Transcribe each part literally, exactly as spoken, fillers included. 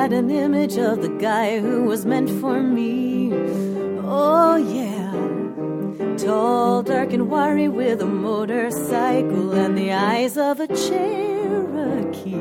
had an image of the guy who was meant for me. Oh yeah, tall, dark and wiry with a motorcycle and the eyes of a Cherokee.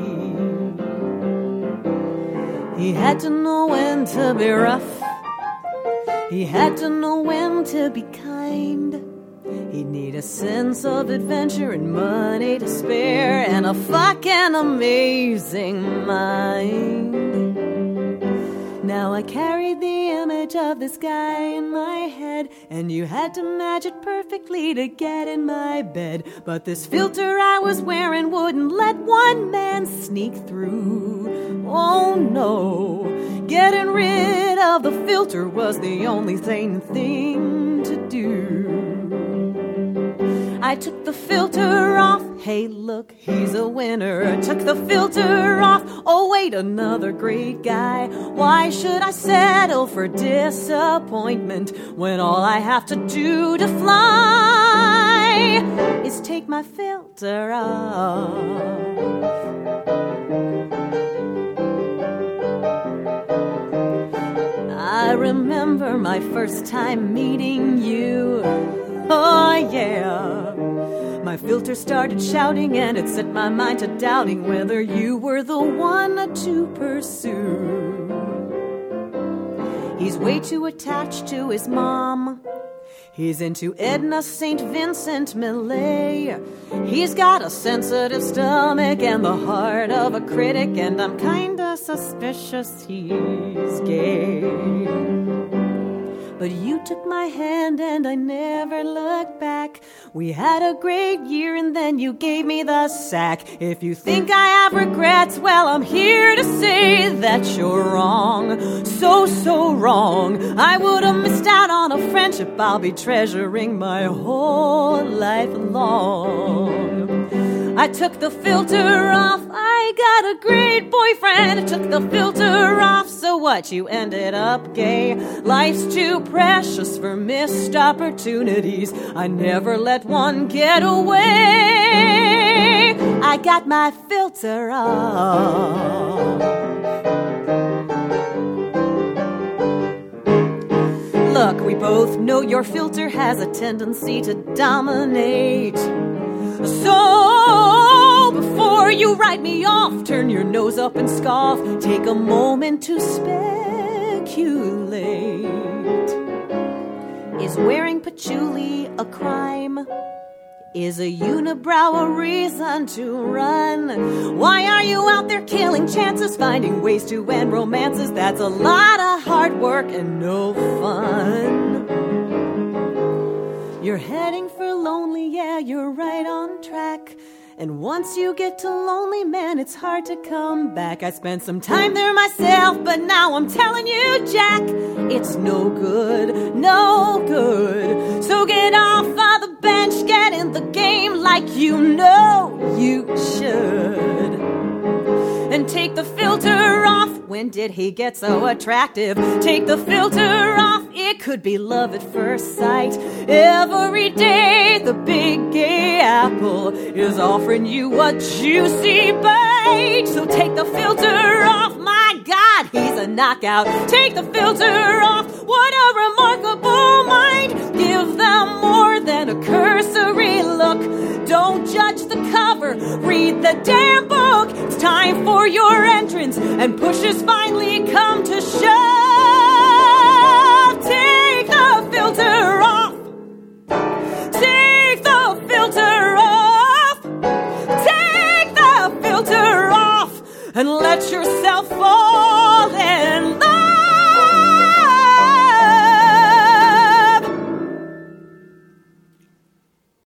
He had to know when to be rough. He had to know when to be kind. He'd need a sense of adventure and money to spare and a fucking amazing mind. Now I carried the image of this guy in my head, and you had to match it perfectly to get in my bed. But this filter I was wearing wouldn't let one man sneak through. Oh no, getting rid of the filter was the only sane thing to do. I took the filter off. Hey, look, he's a winner. Took the filter off. Oh, wait, another great guy. Why should I settle for disappointment when all I have to do to fly is take my filter off? I remember my first time meeting you. Oh, yeah. My filter started shouting and it set my mind to doubting whether you were the one to pursue. He's way too attached to his mom. He's into Edna Saint Vincent Millay. He's got a sensitive stomach and the heart of a critic, and I'm kinda suspicious he's gay. But you took my hand and I never looked back. We had a great year and then you gave me the sack. If you think I have regrets, well, I'm here to say that you're wrong. So, so wrong. I would have missed out on a friendship I'll be treasuring my whole life long. I took the filter off. I got a great boyfriend. I took the filter off. So what? You ended up gay. Life's too precious for missed opportunities. I never let one get away. I got my filter off. Look, we both know your filter has a tendency to dominate. So before you write me off, turn your nose up and scoff. Take a moment to speculate. Is wearing patchouli a crime? Is a unibrow a reason to run? Why are you out there killing chances, finding ways to end romances? That's a lot of hard work and no fun. You're heading for lonely, yeah, you're right on track. And once you get to lonely, man, it's hard to come back. I spent some time there myself, but now I'm telling you, Jack, it's no good, no good. So get off of the bench, get in the game like you know you should. And take the filter off. When did he get so attractive? Take the filter off. It could be love at first sight. Every day the big gay apple is offering you a juicy bite. So take the filter off. My God, he's a knockout. Take the filter off. What a remarkable mind. Give them more than a cursory look. Don't judge the cover, read the damn book. It's time for your entrance, and pushes finally come to shove. Take the filter off. Take the filter off. Take the filter off, and let yourself fall.